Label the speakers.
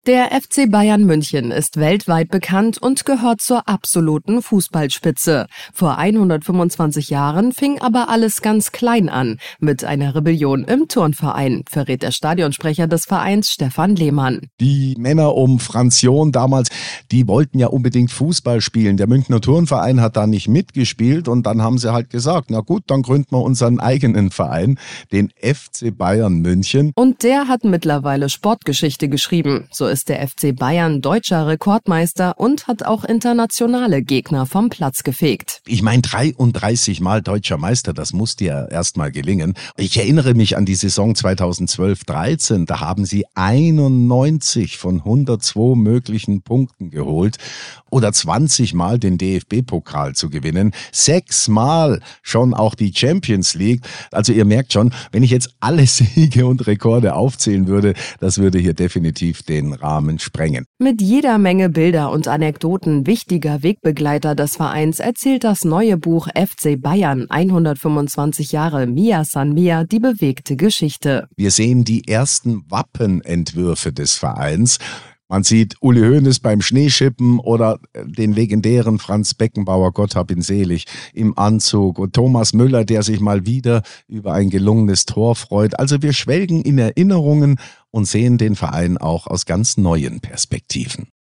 Speaker 1: Der FC Bayern München ist weltweit bekannt und gehört zur absoluten Fußballspitze. Vor 125 Jahren fing aber alles ganz klein an, mit einer Rebellion im Turnverein, verrät der Stadionsprecher des Vereins Stefan Lehmann.
Speaker 2: Die Männer um Franz John damals, die wollten ja unbedingt Fußball spielen. Der Münchner Turnverein hat da nicht mitgespielt und dann haben sie halt gesagt, na gut, dann gründen wir unseren eigenen Verein, den FC Bayern München.
Speaker 1: Und der hat mittlerweile Sportgeschichte geschrieben. So ist der FC Bayern deutscher Rekordmeister und hat auch internationale Gegner vom Platz gefegt.
Speaker 2: Ich meine, 33 Mal deutscher Meister, das muss dir erst mal gelingen. Ich erinnere mich an die Saison 2012-13, da haben sie 91 von 102 möglichen Punkten geholt. Oder 20 Mal den DFB-Pokal zu gewinnen. 6 Mal schon auch die Champions League. Also ihr merkt schon, wenn ich jetzt alle Siege und Rekorde aufzählen würde, das würde hier definitiv den Rahmen sprengen.
Speaker 1: Mit jeder Menge Bilder und Anekdoten wichtiger Wegbegleiter des Vereins erzählt das neue Buch FC Bayern 125 Jahre Mia San Mia die bewegte Geschichte.
Speaker 2: Wir sehen die ersten Wappenentwürfe des Vereins. Man sieht Uli Hoeneß beim Schneeschippen oder den legendären Franz Beckenbauer, Gott hab ihn selig, im Anzug und Thomas Müller, der sich mal wieder über ein gelungenes Tor freut. Also wir schwelgen in Erinnerungen und sehen den Verein auch aus ganz neuen Perspektiven.